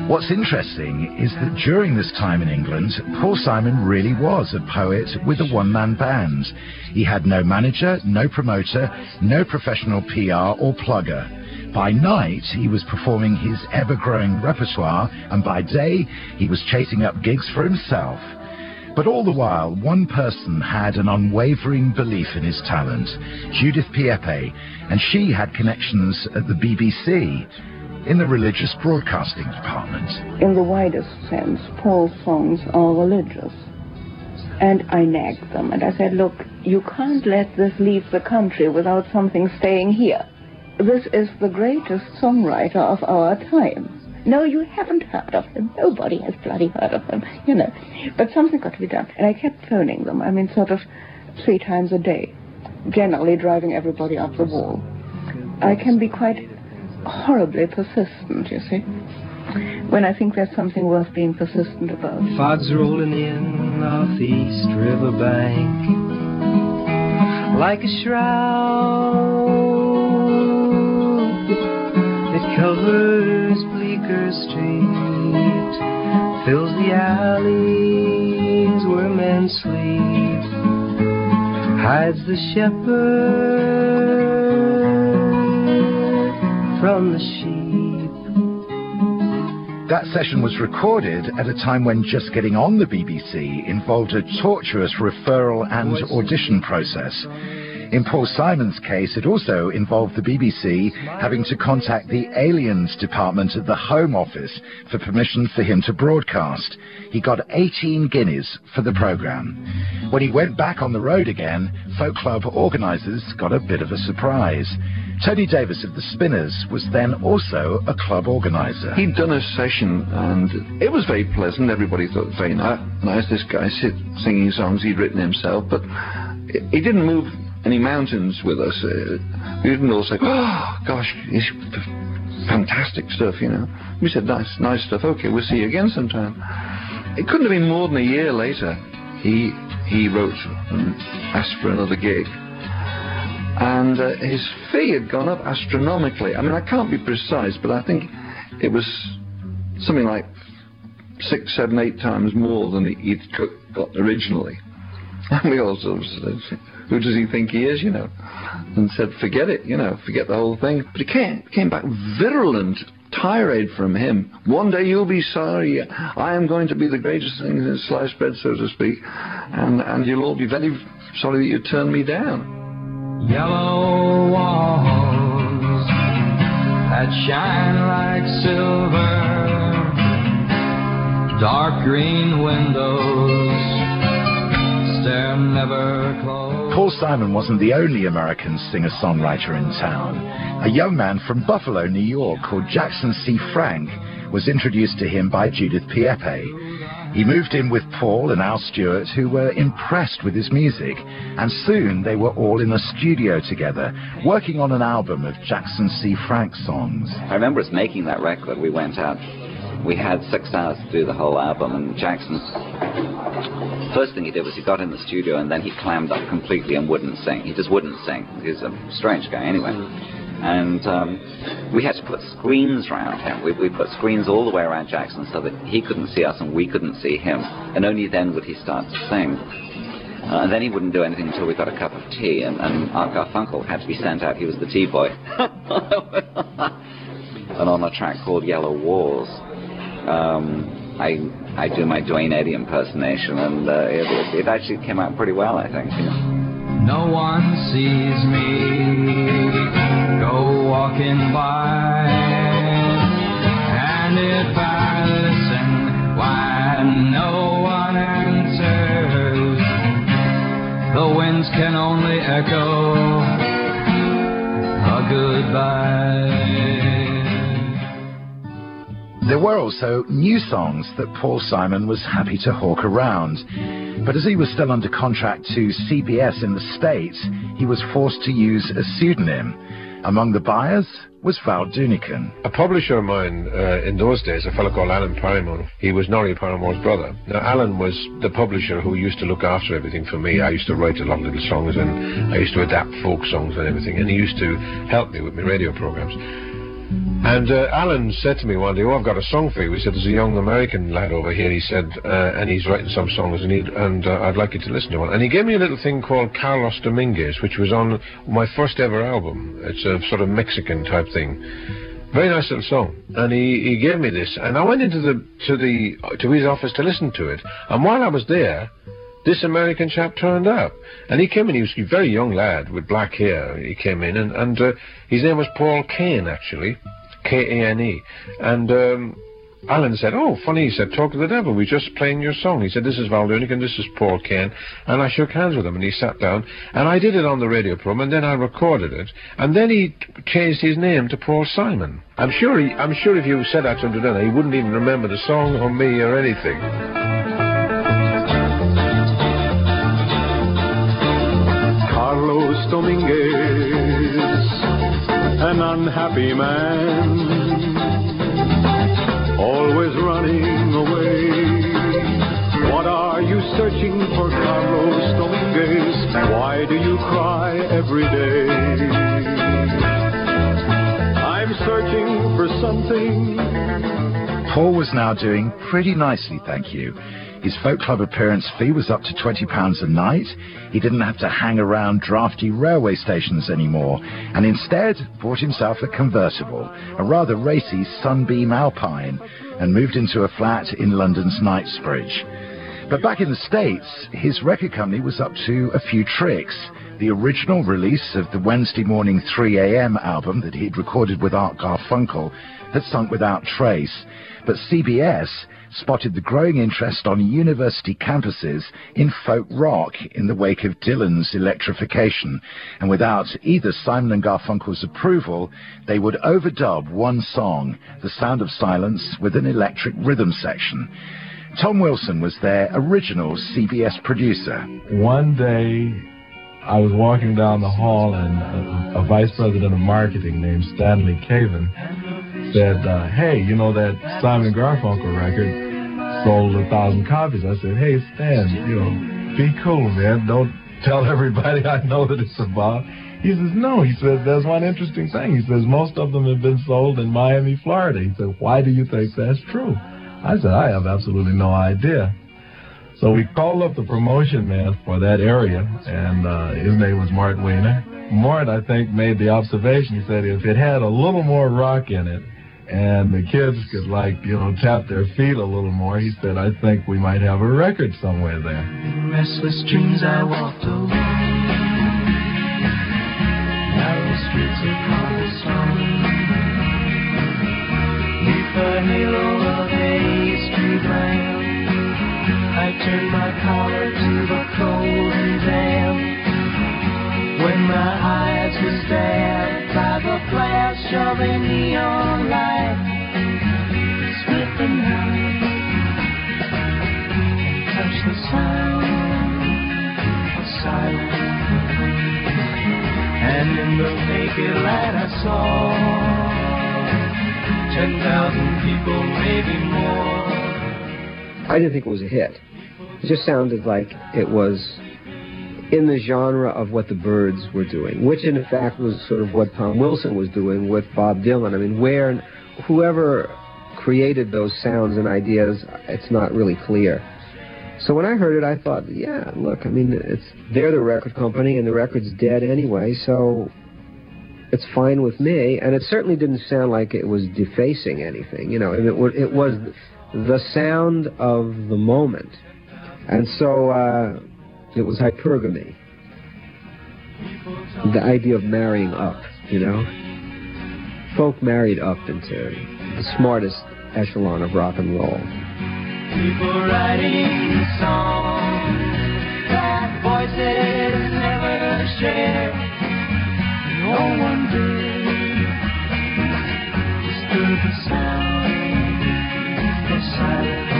What's interesting is that during this time in England, Paul Simon really was a poet with a one-man band. He had no manager, no promoter, no professional P R or plugger. By night, he was performing his ever-growing repertoire, and by day, he was chasing up gigs for himself. But all the while, one person had an unwavering belief in his talent, Judith Piepe, and she had connections at the B B C, in the religious broadcasting department. In the widest sense, Paul's songs are religious. And I nagged them, and I said, look, you can't let this leave the country without something staying here. This is the greatest songwriter of our time. No, you haven't heard of him. Nobody has bloody heard of him, you know. But something's got to be done. And I kept phoning them, I mean, sort of three times a day, generally driving everybody up the wall. I can be quite horribly persistent, you see, when I think there's something worth being persistent about. Fog's rolling in off the East River bank like a shroud that covers Bleecker Street, fills the alleys where men sleep, hides the shepherd from the sheep. That session was recorded at a time when just getting on the B B C involved a tortuous referral and audition process. In Paul Simon's case, it also involved the B B C having to contact the Aliens Department at the Home Office for permission for him to broadcast. He got eighteen guineas for the programme. When he went back on the road again, Folk Club organisers got a bit of a surprise. Tony Davis of the Spinners was then also a club organiser. He'd done a session and it was very pleasant. Everybody thought it was very nice. This guy sit, singing songs he'd written himself, but he didn't move any mountains with us. Uh, we didn't all say, oh, gosh, it's fantastic stuff, you know. We said, nice, nice stuff. Okay, we'll see you again sometime. It couldn't have been more than a year later. He he wrote and asked for another gig. And uh, his fee had gone up astronomically. I mean, I can't be precise, but I think it was something like six, seven, eight times more than he'd got originally. And we all sort of said, who does he think he is, you know? And said, forget it, you know, forget the whole thing. But it came, came back virulent tirade from him. One day you'll be sorry. I am going to be the greatest thing in sliced bread, so to speak. And, and you'll all be very sorry that you turned me down. Yellow walls that shine like silver, dark green windows stare never close. Paul Simon wasn't the only American singer-songwriter in town. A young man from Buffalo, New York, called Jackson C. Frank, was introduced to him by Judith Piepe. He moved in with Paul and Al Stewart, who were impressed with his music, and soon they were all in a studio together, working on an album of Jackson C. Frank songs. I remember us making that record. We went out, we had six hours to do the whole album, and Jackson, first thing he did was he got in the studio and then he clammed up completely and wouldn't sing. He just wouldn't sing. He's a strange guy anyway. And um, we had to put screens around him. We, we put screens all the way around Jackson so that he couldn't see us and we couldn't see him. And only then would he start to sing. Uh, and then he wouldn't do anything until we got a cup of tea. And, and Art Garfunkel had to be sent out. He was the tea boy. And on a track called Yellow Walls, um, I I do my Duane Eddy impersonation, and uh, it, it, it actually came out pretty well, I think. You know. No one sees me go walking by, and if I listen, why no one answers. The winds can only echo a goodbye. There were also new songs that Paul Simon was happy to hawk around. But as he was still under contract to C B S in the States, he was forced to use a pseudonym. Among the buyers was Val Doonican. A publisher of mine uh, in those days, a fellow called Alan Paramore, he was Norrie Paramore's brother. Now, Alan was the publisher who used to look after everything for me. I used to write a lot of little songs, and I used to adapt folk songs and everything, and he used to help me with my radio programs. And uh, Alan said to me one day, oh, I've got a song for you. He said, there's a young American lad over here, he said, uh, and he's writing some songs, and, he'd, and uh, I'd like you to listen to one. And he gave me a little thing called Carlos Dominguez, which was on my first ever album. It's a sort of Mexican type thing. Very nice little song. And he, he gave me this, and I went into the to the to his office to listen to it. And while I was there, this American chap turned up, and he came in. He was a very young lad with black hair. He came in, and, and uh, his name was Paul Kane, actually. K A N E. And um, Alan said, oh, funny, he said, Talk to the Devil, we're just playing your song. He said, this is Val Doonican and this is Paul Kane. And I shook hands with him, and he sat down, and I did it on the radio program, and then I recorded it, and then he t- changed his name to Paul Simon. I'm sure he, I'm sure if you said that to him today, he wouldn't even remember the song or me or anything. Carlos Dominguez, an unhappy man, always running away. What are you searching for, Carlos Dominguez? Why do you cry every day? I'm searching for something. Paul was now doing pretty nicely, thank you. His folk club appearance fee was up to twenty pounds a night. He didn't have to hang around drafty railway stations anymore, and instead bought himself a convertible, a rather racy Sunbeam Alpine, and moved into a flat in London's Knightsbridge. But back in the States, his record company was up to a few tricks. The original release of the Wednesday Morning three a m album that he'd recorded with Art Garfunkel had sunk without trace, but C B S spotted the growing interest on university campuses in folk rock in the wake of Dylan's electrification, and without either Simon and Garfunkel's approval, they would overdub one song, The Sound of Silence, with an electric rhythm section. Tom Wilson was their original C B S producer. One day, I was walking down the hall, and a, a vice president of marketing named Stanley Caven said, uh, hey, you know that Simon Garfunkel record sold a thousand copies. I said, hey, Stan, you know, be cool, man. Don't tell everybody I know that it's about. He says, no. He says, there's one interesting thing. He says, most of them have been sold in Miami, Florida. He said, why do you think that's true? I said, I have absolutely no idea. So we called up the promotion man for that area, and uh, his name was Mort Weiner. Mort, I think, made the observation. He said, if it had a little more rock in it, and the kids could, like, you know, tap their feet a little more, he said, I think we might have a record somewhere there. In restless dreams I walked alone, narrow streets of cobblestone, neath the halo of a street lamp, I turned my collar to the cold and damp. When my eyes were stabbed by the flash of a neon light, swift and high, touched the sound of silence, and in the naked light I saw ten thousand people, maybe more. I didn't think it was a hit. It just sounded like it was in the genre of what the Byrds were doing, which in fact was sort of what Tom Wilson was doing with Bob Dylan. I mean, where, whoever created those sounds and ideas, it's not really clear. So when I heard it, I thought, yeah, look, I mean, it's they're the record company, and the record's dead anyway, so it's fine with me. And it certainly didn't sound like it was defacing anything, you know. And it, it was the sound of the moment. And so uh, it was hypergamy. The idea of marrying up, you know. Folk married up into the smartest echelon of rock and roll. People writing songs that voices never share. No one did disturb the sound of silence.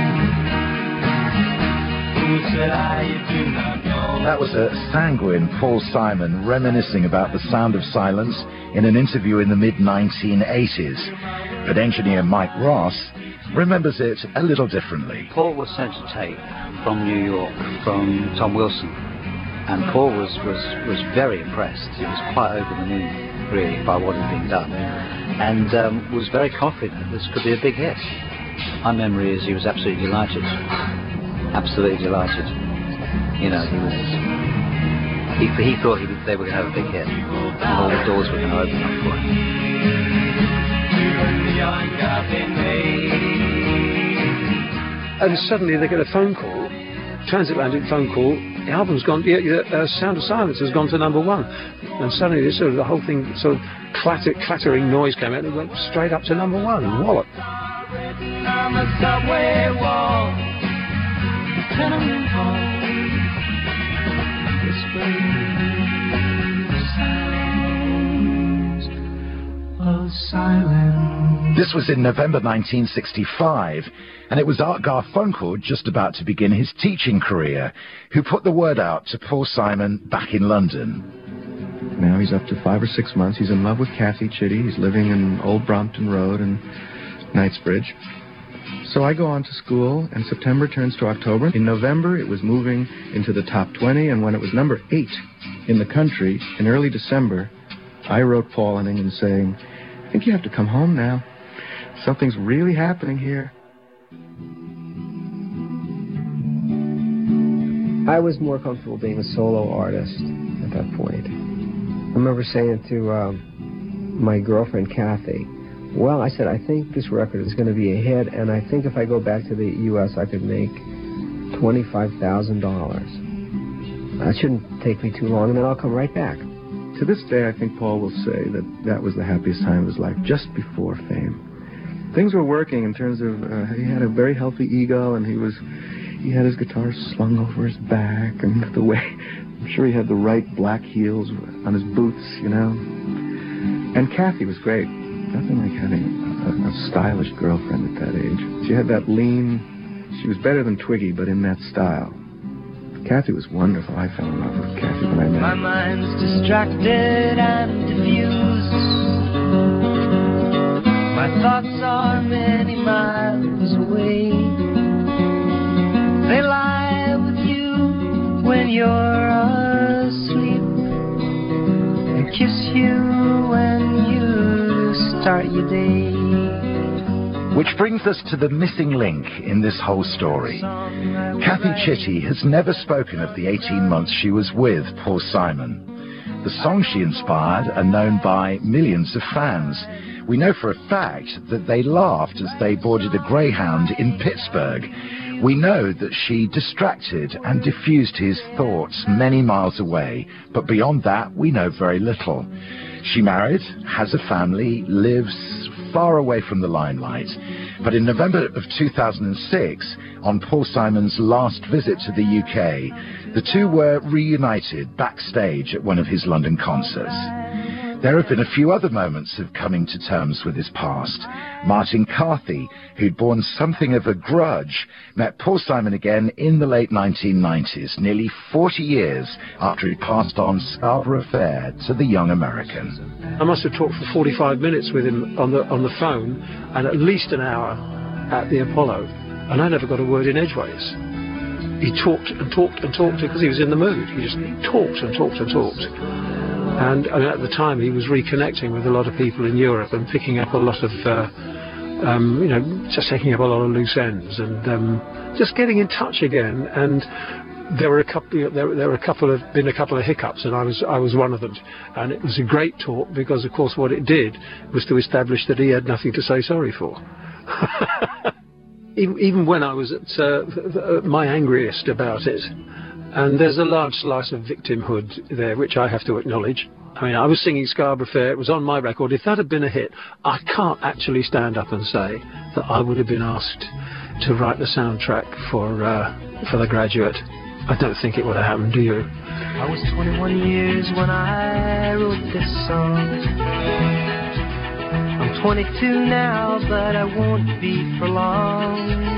Who said I do not know? That was a sanguine Paul Simon reminiscing about the sound of silence in an interview in the mid nineteen eighties. But engineer Mike Ross remembers it a little differently. Paul was sent a tape from New York from Tom Wilson, And Paul was, was, was very impressed. He was quite over the moon, really, by what had been done. And um, was very confident this could be a big hit. My memory is he was absolutely delighted. Absolutely delighted. You know, he was... He, he thought he, they were going to have a big hit. And all the doors were going to open up for him. And suddenly they get a phone call, transatlantic phone call, the album's gone, yeah, yeah, uh, Sound of Silence has gone to number one. And suddenly this sort of, the whole thing, sort of clatter, clattering noise came out and it went straight up to number one, wallop. On the subway wall, the tenement hall, whispering sounds of silence. This was in November nineteen sixty-five, and it was Art Garfunkel, just about to begin his teaching career, who put the word out to Paul Simon back in London. Now he's up to five or six months. He's in love with Kathy Chitty. He's living in Old Brompton Road and Knightsbridge. So I go on to school, and September turns to October. In November, it was moving into the top twenty, and when it was number eight in the country in early December, I wrote Paul in England saying, I think you have to come home now. Something's really happening here. I was more comfortable being a solo artist at that point. I remember saying to um, my girlfriend, Kathy, well, I said, I think this record is going to be a hit, and I think if I go back to the U S, I could make twenty-five thousand dollars. That shouldn't take me too long, and then I'll come right back. To this day, I think Paul will say that that was the happiest time of his life, just before fame. Things were working in terms of, uh, he had a very healthy ego, and he was, he had his guitar slung over his back, and the way, I'm sure he had the right black heels on his boots, you know. And Kathy was great. Nothing like having a, a stylish girlfriend at that age. She had that lean, she was better than Twiggy, but in that style. Kathy was wonderful. I fell in love with Kathy when I met her. My mind's distracted and diffused. My thoughts are many miles away. They lie with you when you're asleep, and kiss you when you start your day. Which brings us to the missing link in this whole story. Kathy Chitty has never spoken of the eighteen months she was with Paul Simon. The songs she inspired are known by millions of fans. We know for a fact that they laughed as they boarded a Greyhound in Pittsburgh. We know that she distracted and diffused his thoughts many miles away, but beyond that, we know very little. She married, has a family, lives far away from the limelight. But in November of two thousand six, on Paul Simon's last visit to the U K, the two were reunited backstage at one of his London concerts. There have been a few other moments of coming to terms with his past. Martin Carthy, who'd borne something of a grudge, met Paul Simon again in the late nineteen nineties, nearly forty years after he passed on Scarborough Fair to the young American. I must have talked for forty-five minutes with him on the on the phone, and at least an hour at the Apollo, and I never got a word in edgeways. He talked and talked and talked because he was in the mood. He just talked and talked and talked. And, and at the time, he was reconnecting with a lot of people in Europe and picking up a lot of, uh, um, you know, just taking up a lot of loose ends and um, just getting in touch again. And there were a couple, there, there were a couple of, been a couple of hiccups, and I was, I was one of them. And it was a great talk because, of course, what it did was to establish that he had nothing to say sorry for. even, even when I was at uh, my angriest about it. And there's a large slice of victimhood there, which I have to acknowledge. I mean, I was singing Scarborough Fair, it was on my record. If that had been a hit, I can't actually stand up and say that I would have been asked to write the soundtrack for uh, for The Graduate. I don't think it would have happened, do you? I was twenty-one years when I wrote this song. I'm twenty-two now, but I won't be for long.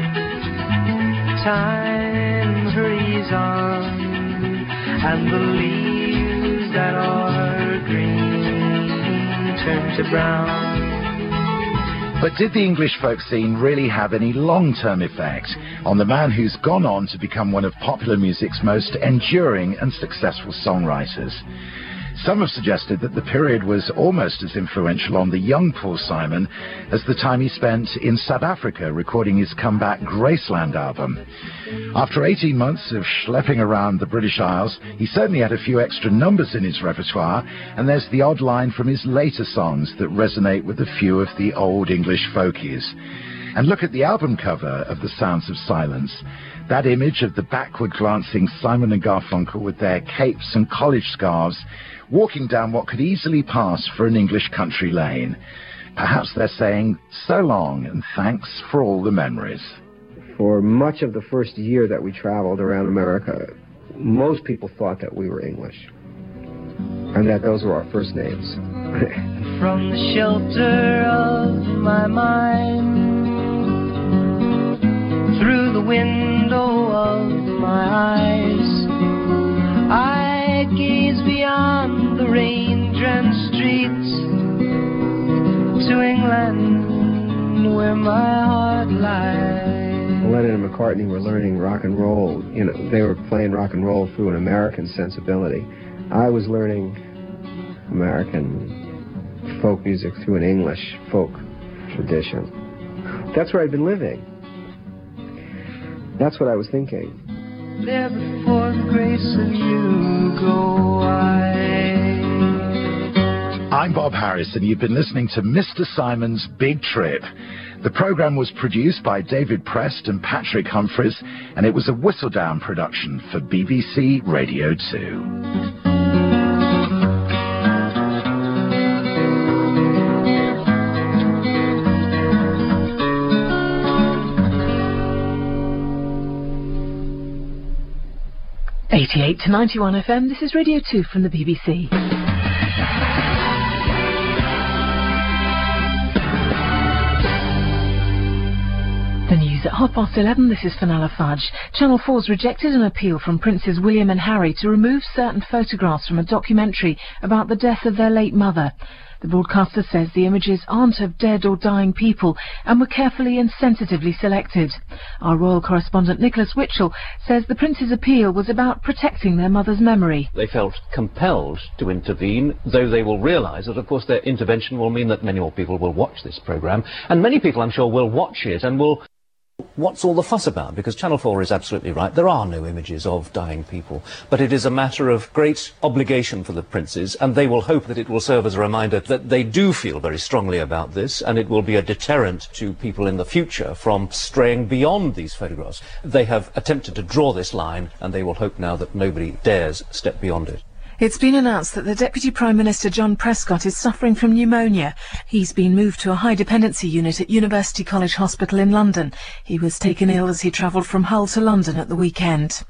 Time hurries on, and the leaves that are green turn to brown. But did the English folk scene really have any long-term effect on the man who's gone on to become one of popular music's most enduring and successful songwriters? Some have suggested that the period was almost as influential on the young Paul Simon as the time he spent in South Africa recording his comeback Graceland album. After eighteen months of schlepping around the British Isles, he certainly had a few extra numbers in his repertoire, and there's the odd line from his later songs that resonate with a few of the old English folkies. And look at the album cover of The Sounds of Silence. That image of the backward-glancing Simon and Garfunkel with their capes and college scarves walking down what could easily pass for an English country lane. Perhaps they're saying so long and thanks for all the memories. For much of the first year that we traveled around America, most people thought that we were English, and that those were our first names. From the shelter of my mind, through the window of my eyes, I gaze beyond the rain-drenched streets to England, where my heart lies. Lennon and McCartney were learning rock and roll. You know, they were playing rock and roll through an American sensibility. I was learning American folk music through an English folk tradition. That's where I'd been living. That's what I was thinking. There before the grace of you go I. I'm Bob Harris, and you've been listening to Mister Simon's Big Trip. The programme was produced by David Prest and Patrick Humphreys, and it was a Whistledown production for B B C Radio two. eighty-eight to ninety-one F M, this is Radio two from the B B C. The news at half past eleven, this is Fenella Fudge. Channel four's rejected an appeal from Princes William and Harry to remove certain photographs from a documentary about the death of their late mother. The broadcaster says the images aren't of dead or dying people and were carefully and sensitively selected. Our royal correspondent Nicholas Witchell says the Prince's appeal was about protecting their mother's memory. They felt compelled to intervene, though they will realise that, of course, their intervention will mean that many more people will watch this programme, and many people, I'm sure, will watch it and will... What's all the fuss about? Because Channel four is absolutely right. There are no images of dying people. But it is a matter of great obligation for the princes, and they will hope that it will serve as a reminder that they do feel very strongly about this, and it will be a deterrent to people in the future from straying beyond these photographs. They have attempted to draw this line, and they will hope now that nobody dares step beyond it. It's been announced that the Deputy Prime Minister John Prescott is suffering from pneumonia. He's been moved to a high dependency unit at University College Hospital in London. He was taken ill as he travelled from Hull to London at the weekend.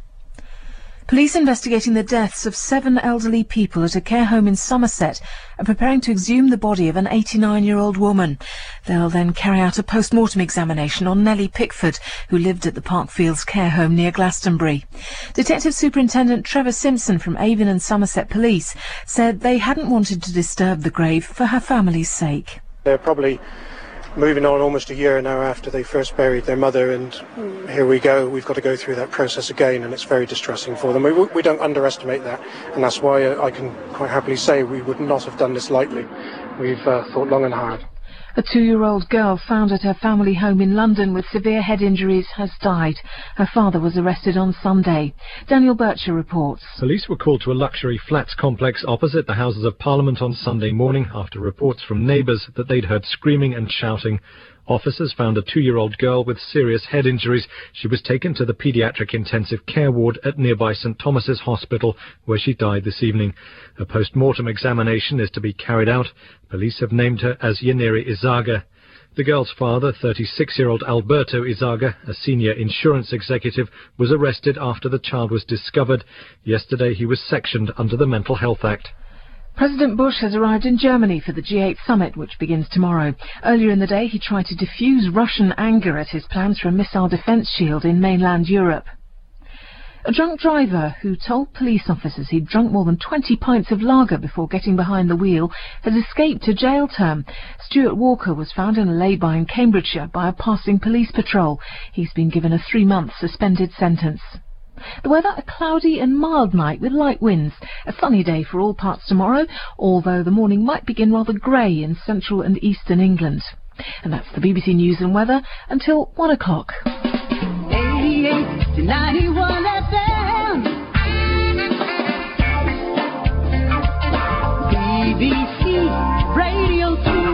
Police investigating the deaths of seven elderly people at a care home in Somerset are preparing to exhume the body of an eighty-nine-year-old woman. They'll then carry out a post-mortem examination on Nellie Pickford, who lived at the Parkfields care home near Glastonbury. Detective Superintendent Trevor Simpson from Avon and Somerset Police said they hadn't wanted to disturb the grave for her family's sake. They're probably moving on almost a year now after they first buried their mother, and here we go, we've got to go through that process again, and it's very distressing for them. We, we don't underestimate that, and that's why I can quite happily say we would not have done this lightly. We've uh, thought long and hard. A two-year-old girl found at her family home in London with severe head injuries has died. Her father was arrested on Sunday. Daniel Bircher reports. Police were called to a luxury flats complex opposite the Houses of Parliament on Sunday morning after reports from neighbours that they'd heard screaming and shouting. Officers found a two-year-old girl with serious head injuries. She was taken to the paediatric intensive care ward at nearby St Thomas's Hospital, where she died this evening. A post-mortem examination is to be carried out. Police have named her as Yaniri Izaga. The girl's father, thirty-six-year-old Alberto Izaga, a senior insurance executive, was arrested after the child was discovered. Yesterday he was sectioned under the Mental Health Act. President Bush has arrived in Germany for the G eight summit, which begins tomorrow. Earlier in the day, he tried to diffuse Russian anger at his plans for a missile defence shield in mainland Europe. A drunk driver who told police officers he'd drunk more than twenty pints of lager before getting behind the wheel has escaped a jail term. Stuart Walker was found in a lay-by in Cambridgeshire by a passing police patrol. He's been given a three-month suspended sentence. The weather, a cloudy and mild night with light winds. A sunny day for all parts tomorrow, although the morning might begin rather grey in central and eastern England. And that's the B B C News and Weather until one o'clock. eighty-eight to ninety-one F M. B B C Radio two.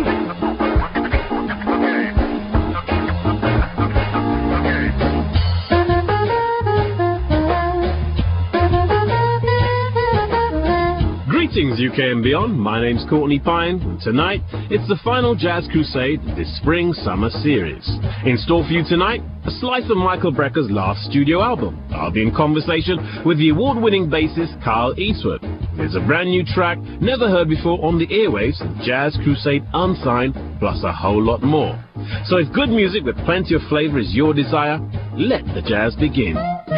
Greetings U K and beyond, my name's Courtney Pine, and tonight it's the final Jazz Crusade of this spring-summer series. In store for you tonight, a slice of Michael Brecker's last studio album. I'll be in conversation with the award-winning bassist Carl Eastwood. There's a brand new track never heard before on the airwaves of Jazz Crusade Unsigned, plus a whole lot more. So if good music with plenty of flavour is your desire, let the jazz begin.